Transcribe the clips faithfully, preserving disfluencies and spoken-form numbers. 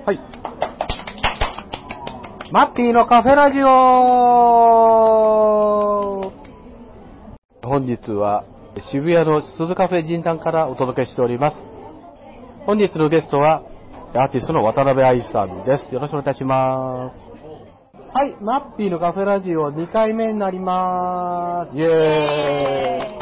はい。マッピーのカフェラジオ。本日は渋谷の鈴カフェ神壇からお届けしております。本日のゲストはアーティストの渡辺愛さんです。よろしくお願いいたします。はい、マッピーのカフェラジオにかいめになります。イエーイ。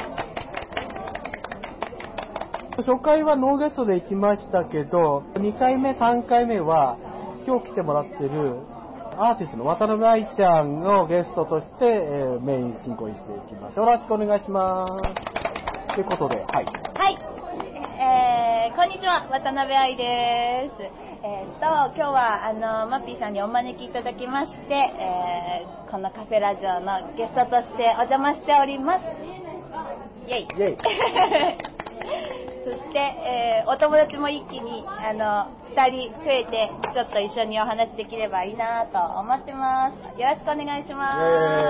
初回はノーゲストで行きましたけど、にかいめ、さんかいめは今日来てもらってるアーティストの渡辺愛ちゃんをゲストとして、えー、メイン進行していきます。よろしくお願いします。ということで、はい。 はい。えー、こんにちは、渡辺愛です。えー、と、今日はあのマッピーさんにお招きいただきまして、えー、このカフェラジオのゲストとしてお邪魔しております。イェイ。イェイ。そして、えー、お友達も一気にあのふたり増えてちょっと一緒にお話できればいいなと思ってます。よろしくお願いします。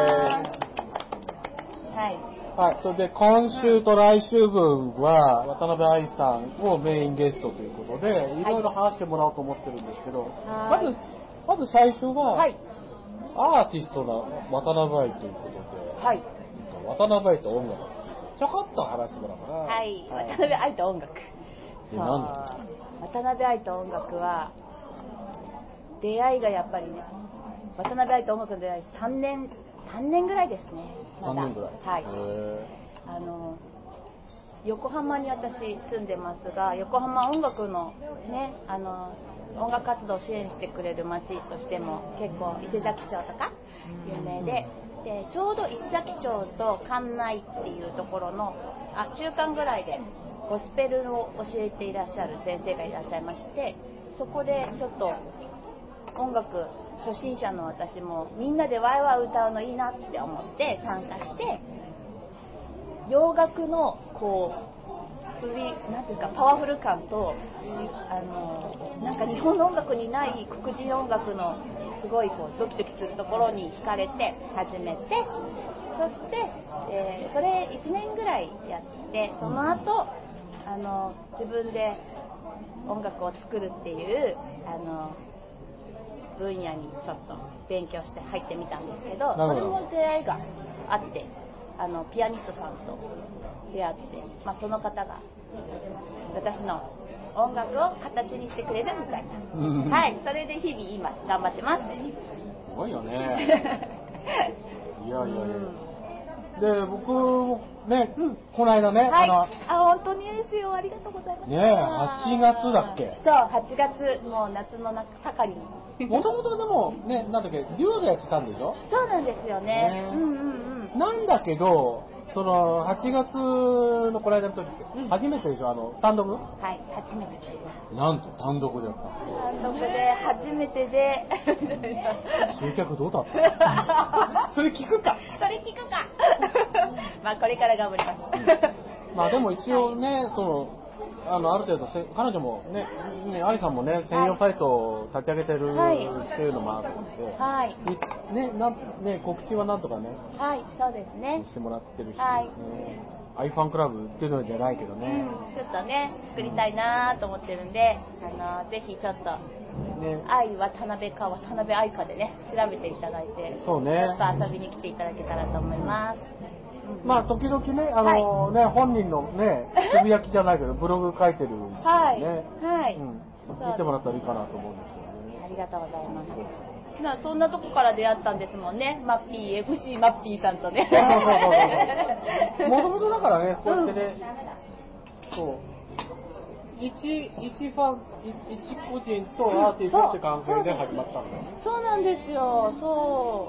はい。 はい。それで今週と来週分は渡辺愛さんをメインゲストということでいろいろ話してもらおうと思ってるんですけど、まずまず最初は、はい、アーティストの渡辺愛ということで、はい、渡辺愛と音楽。ちょこっと話してもらおうかな。 はい、はい、渡辺愛と音楽。 え、なんだ？ 渡辺愛と音楽は出会いがやっぱりね、渡辺愛と音楽の出会いさんねんさんねんぐらいですね。まださんねんぐらい。 はい。あの横浜に私住んでますが、横浜音楽のね、あの音楽活動を支援してくれる町としても結構伊勢崎町とか有名で。でちょうど石崎町と関内っていうところのあ中間ぐらいでゴスペルを教えていらっしゃる先生がいらっしゃいまして、そこでちょっと音楽初心者の私もみんなでワイワイ歌うのいいなって思って参加して、洋楽のこうなんていうんですか、パワフル感とあのなんか日本の音楽にない黒人音楽のすごいこうドキドキするところに惹かれて始めて、そして、えー、それいちねんぐらいやって、その後あの自分で音楽を作るっていうあの分野にちょっと勉強して入ってみたんですけど、それも出会いがあって、あのピアニストさんと出会って、まあ、その方が私の音楽を形にしてくれるみたいな、うん、はい、それで日々今頑張ってます。 すごいよね。いやいやいや、うん、で僕もね、うん、この間ね、 はい、あのあ本当にですよ、ありがとうございます。 ねえ、はちがつだっけ？ そう、はちがつ、もう夏の中盛りに。 もともとでもね、なんだっけ、デュオでやってたんでしょ？ そうなんですよね。ね、うんうんうん。 なんだけど、そのはちがつのこの間の時って、うん、初めてでしょ、あの単独？ はい、初めてでした。 なんと単独でやった。 単独で初めてで。 集客どうだった？それ聞くか。 それ聞くか。まあこれから頑張ります。 うん、まあでも一応ね、そのあのある程度せ彼女もね、ね、愛さんもね、専用サイトを立ち上げてるっていうのもあって、はい、ね、なんね、告知はなんとかね、 はい、そうですね、 してもらってるし、 はい、 ね、アイファンクラブっていうのじゃないけどね、 うん、ちょっとね作りたいなと思ってるんで、あのぜひちょっと、ね、愛渡辺か渡辺愛かでね調べていただいて、そうね、ちょっと遊びに来ていただけたらと思います。 まあ時々ね、あのー、はい、ね、本人のね、つぶやきじゃないけどブログ書いてるしね、はい、はい、うん、見てもらったらいいかなと思うんですよね。 ありがとうございます。なそんなとこから出会ったんですもんね、マッピー エムシー マッピーさんとね。 もともとだからね、こうやってね、うん、そう一一ファン一個人とアーティストって関係で始まったんだよね。 そうなんですよ、そう。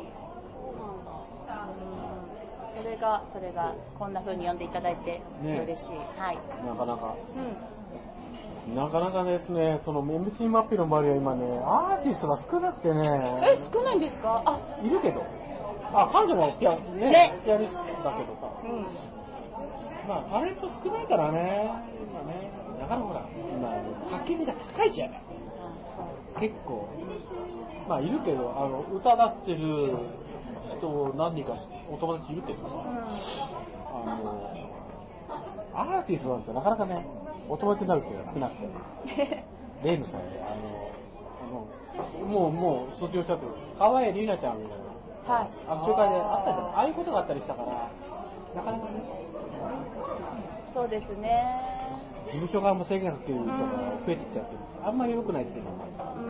それがそれがこんな風に読んでいただいて嬉しい、ね、はい、 なかなか、うん、なかなかですね、その エムシー マッピーの周りは今ね、アーティストが少なくてね。 え、少ないんですか？あ、 いるけど、あ、彼女もピア、ねね、ピアニストだけどさ、うん、まあタレント少ないからね、今ね、だからほら、今課金が高いじゃない、うん、結構、まあいるけど、あの歌出してる人何人かお友達いるけどさ、うん、あのアーティストなんてなかなかね、お友達になる人が少なくて、レイムさんで、あの、あうん、もうもう卒業したと川栄里奈ちゃんみたいな、はい、握手会であったじゃん。ああいうことがあったりしたから、なかなかね。 そうですね。 事務所側も制限かける人が増えてきちゃってるし、あんまり良くないっていうのは。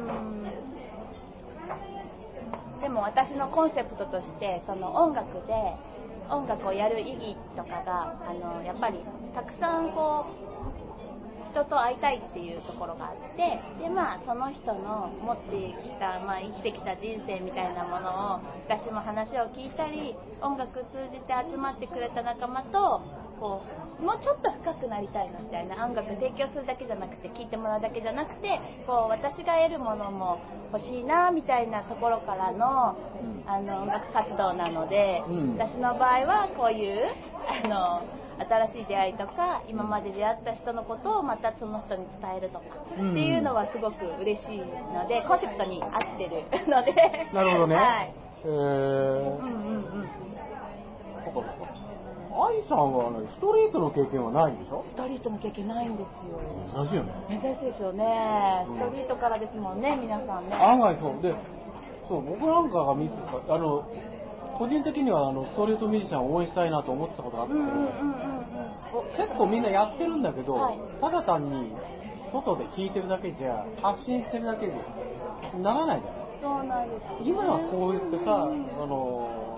うん。でも私のコンセプトとしてその音楽で音楽をやる意義とかがあのやっぱりたくさんこう人と会いたいっていうところがあって、でまあその人の持ってきた、まあ、生きてきた人生みたいなものを私も話を聞いたり、音楽通じて集まってくれた仲間とこうもうちょっと深くなりたいなみたいな、音楽提供するだけじゃなくて聴いてもらうだけじゃなくて、こう私が得るものも欲しいなみたいなところからの、うん、あの音楽活動なので、うん、私の場合はこういうあの新しい出会いとか今まで出会った人のことをまたその人に伝えるとかっていうのはすごく嬉しいので、コンセプトに合ってるので。 なるほどね。 はい、 へえ。うんうんうん。愛さんはストリートの経験はないんでしょ？ ストリートの経験ないんですよ。 珍しいよね。 珍しいですよね。ストリートからですもんね、皆さんね。 案外そうで、そう僕なんかが見てたあの個人的にはあのストリートミュージシャンを応援したいなと思ってたことがあって、うんうんうんうん、結構みんなやってるんだけど、はい、ただ単に外で弾いてるだけじゃ発信してるだけでならないじゃない。 そうなんです、ね。 今はこうやってさ、うんうん、あの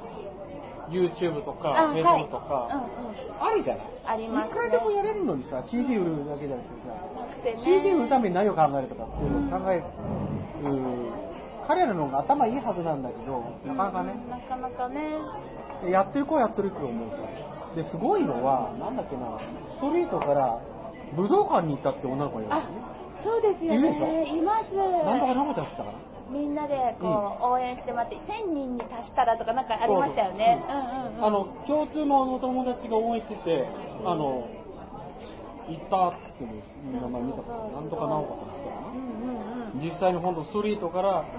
YouTube とか Facebook とか、はいうんうん、あるじゃない。 ありますね。 いくらでもやれるのにさ、シーディー 売るだけじゃなくてさ、シーディー 売るために何を考えるとかっていうのを考える。うん彼らの方が頭いいはずなんだけど、なかなかね、 なかなかね、 やってる子はやってると思うし、ですごいのは、なんだっけな、ストリートから武道館に行ったって女の子がいるんですね。 そうですよね。いるでしょ？います。 なんとかなんとかやってたかな。 みんなでこう、うん、応援してもらって、せんにんに達したらとかなんかありましたよね。 うんうんうん、あの共通のお友達が応援してて、あの行ったっていう名前見たから、なんとかなんとかって言ったかな。うんうんうん、実際に本当ストリートから、うん、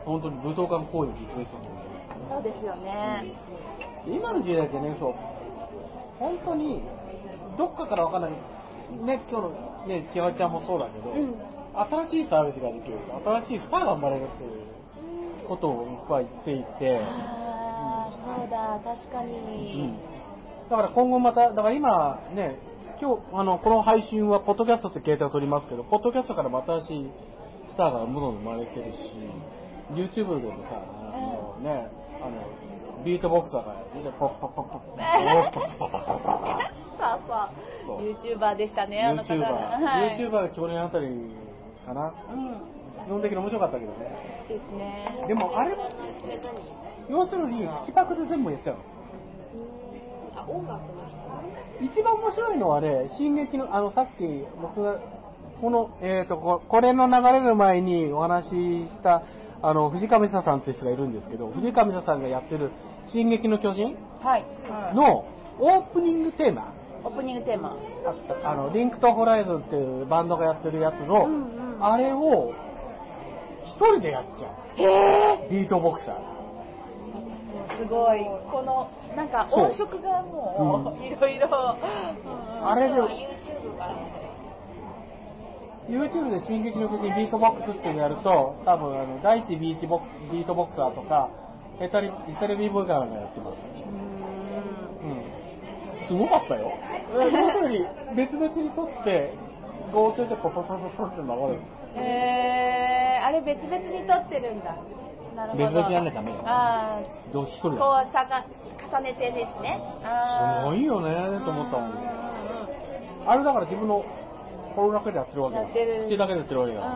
本当に武道館公演実現するんですよ。 そうですよね。 うん、今の時代ってね、そう本当にどっかからわかんないね、今日のね千葉ちゃんもそうだけど、うん、新しいサービスができる、新しいスターが生まれるっていうことをいっぱい言っていて、 ああ、うん、そうだ確かに、うん。 だから今後まただから今ね。今日あのこの配信はポッドキャストって携帯を取りますけど、ポッドキャストからも新しいスターがどんどん生まれてるし、YouTube でもさ、あのね、あのビートボクサーがポッポッポッポッポッポッポッポッポッポッそうそう、YouTuber でしたね、あの方が。 はい、YouTuber が去年あたりかな。うん。基本的に面白かったけどね。 ですね。 でもあれも要するに口パクで全部やっちゃうの。 あ、音楽の人。 一番面白いのはね、進撃の、あの、さっき僕が、この、えっと、これの流れる前にお話しした、あの、藤上沙さんっていう人がいるんですけど、藤上沙さんがやってる、進撃の巨人のオープニングテーマ。 オープニングテーマ。 あの、リンクトホライズンっていうバンドがやってるやつの、うんうん、あれを、一人でやっちゃう。 へービートボクサー。 すごい。この、なんか音色がもういろいろあれで YouTube から YouTube で進撃の巨人ビートボックスっていうのやると多分あの第一ビートボッビートボクサーとかヘタリヘタレビーボーガーがやってます。うん、うん、すごかったよ。要するに別々に撮って合成でポポポポポって流れる。 へー、あれ別々に撮ってるんだ。なるほど。 別々にやんなきゃダメよ。ああ、どう一人だ。 こうさが重ねてですね。 あすごいよねと思ったもん。あれだから自分の心だけでやってるわけだ。口だけでやってるわけだ。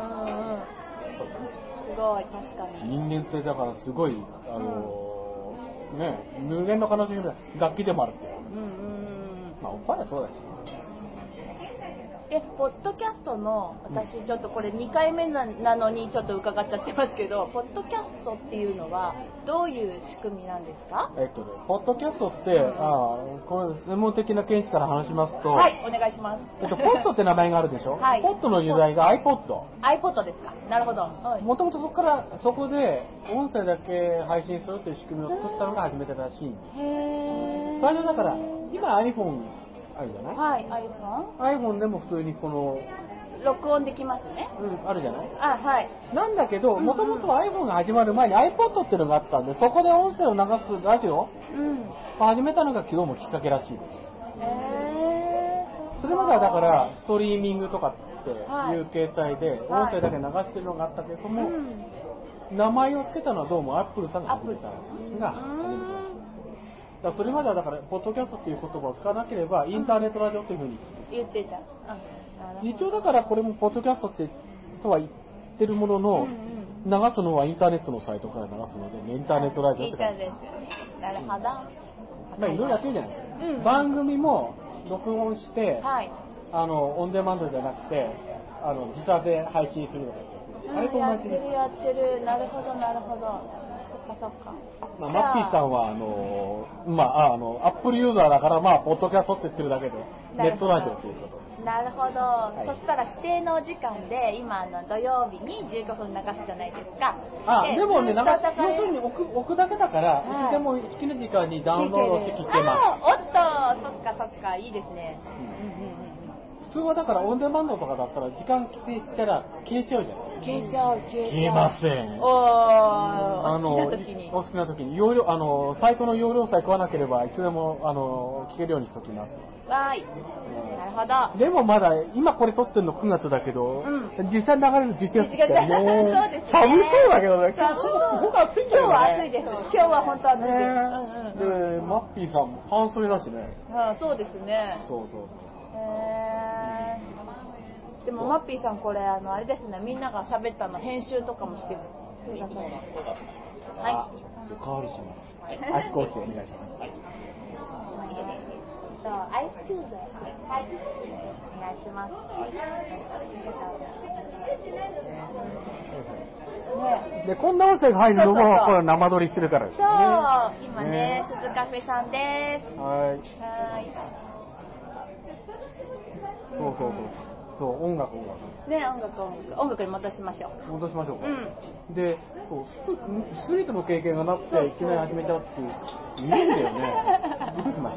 すごい確かに。 人間ってだからすごいあのー、ね無限の可能性が楽器でもあるって。うんうんうん。まあおっぱいはそうだし。 え、ポッドキャストの、私ちょっとこれにかいめなのにちょっと伺っちゃってますけど、ポッドキャストっていうのはどういう仕組みなんですか？ えっとね、ポッドキャストって、うん、あこれ専門的な見地から話しますと、 はい、お願いします。 えっと、ポッドって名前があるでしょ？はい。ポッドの由来が iPod。 iPod ですか？なるほど。 もともとそこから、そこで音声だけ配信するという仕組みを作ったのが初めてらしいんです。へー。最初だから、今 iPhone、あるじゃない？ はい、iPhone。 iPhone でも普通にこの録音できますね。 うん、あるじゃない。 あ、はい。 なんだけど、もともと iPhone が始まる前に iPod っていうのがあったんで、そこで音声を流すラジオを始めたのが昨日もきっかけらしいです。 へー。 それまではだから、ストリーミングとかっていう形態で、音声だけ流してるのがあったけども、名前を付けたのはどうも Apple さんが始めたのが初めてらしい。だからそれまではだから、ポッドキャストっていう言葉を使わなければ、インターネットラジオというふうに言ってた。 一応だからこれもポッドキャストってとは言ってるものの、流すのはインターネットのサイトから流すので、インターネットラジオって感じ。 なるほど。まあいろいろやってるじゃないですか。うん、番組も録音して、はい、あのオンデマンドじゃなくて、あの自社で配信するのが、 うん、あれと同じです。やってるやってる。なるほどなるほど。そっかそっか。 まあ、マッピーさんはあのまああのアップルユーザーだからまあポッドキャストって言ってるだけでネットラジオということ。 なるほど、はい、そしたら指定の時間で今の土曜日にじゅうごふん流すじゃないですか。 あでもね流す要するに置く置くだけだから、はい、いつでも好きな時間にダウンロードして聞けます。 あおっとそっかそっかいいですね、うんうんうん、 普通はだからオンデマンドとかだったら時間規定したら消えちゃうじゃない。 消えちゃう消えちゃう消えません。 おあのお好きな時にお好きな時に容量あのサイトの容量さえ食わなければいつでもあの聞けるようにしておきます。 わーい、うん、なるほど。 でもまだ今これ撮ってるのくがつだけど、うん、実際流れるじゅういちがつだよね。そうですね。寒そうだけどね。今日すごく暑いんだよね。 今日は暑いです。今日は本当暑いです。ねうんうん、でマッピーさんも半袖だしね。 ああそうですね。 そうそう。 へー。でもマッピーさんこれあのあれですね、みんなが喋ったの編集とかもしてください。 はい。おかわりします。はい、アイスコーヒーお願いします。はい。 アイスチューズはい、お願いします。 ね、でこんな音声が入るのもこれ生撮りしてるからですね。 そう今ね、鈴カフェさんです。 はい。はい。そうそうそう。そう音楽音楽。 ね音楽音楽音楽に戻しましょう。 戻しましょうか。うん、で、そうストリートの経験がなくていきなり始めちゃうっていういるんだよね。どうしました。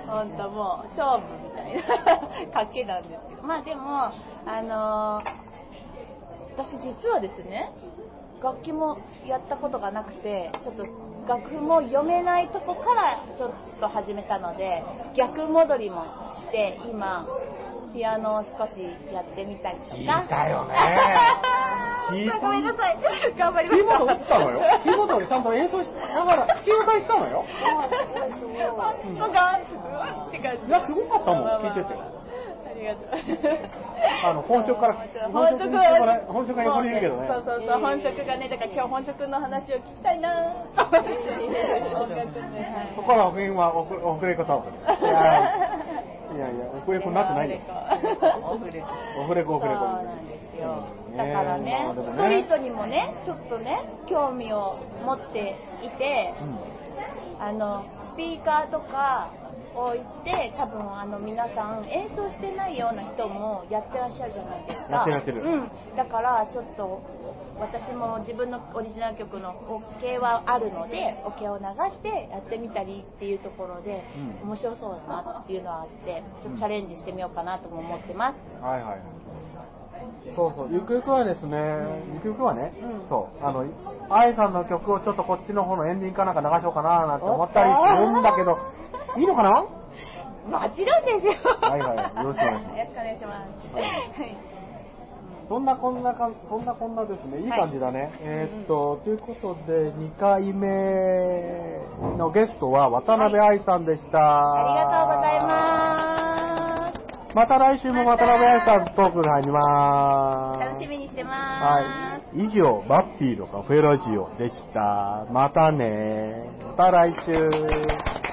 本当もう勝負みたいな賭けなんですけど、まあでもあのー、私実はですね楽器もやったことがなくてちょっと楽譜も読めないとこからちょっと始めたので逆戻りもして今ピアノを少しやってみたりとか。 聞いたよね。 聞いた。ごめんなさい。頑張りました。キーボード打ったのよ。キーボードでちゃんと演奏しながら弾き歌いしたのよ。 本当がすごいって感じ。 いやすごかったもん聞いてて。 ありがとう。 あの本職から本職から本職が横にいるけどね。 そうそうそう本職がねだから今日本職の話を聞きたいな。音楽ね。 そこから奥には遅れ子タオル。いやいや、オフレコになってないよ。オフレコ。オフレコ、オフレコ。 そうなんですよ。だからね、ストリートにもね、ちょっとね、興味を持っていて、あの、スピーカーとか置いて、多分あの皆さん演奏してないような人もやってらっしゃるじゃないですか。 やってるやってる。 うん。だからちょっと、私も自分のオリジナル曲のオケはあるのでオケを流してやってみたりっていうところで、うん、面白そうだなっていうのはあってちょっとチャレンジしてみようかなとも思ってます、 うん、はいはいそうそうゆくゆくはですね、うん、ゆくゆくはね、うん、そうあの愛さんの曲をちょっとこっちの方のエンディングかなんか流しようかななんて思ったりするんだけどいいのかなもちろんですよはいはいよろしくお願いしますよろしくお願いします、はいそんなこんなかそんなこんなですねいい感じだね、はい、えー、っと、うん、ということでにかいめのゲストは渡辺愛さんでした、 はい、ありがとうございますまた来週も渡辺愛さんトークが入ります楽しみにしてますはい以上バッピーのカフェラジオでしたまたねまた来週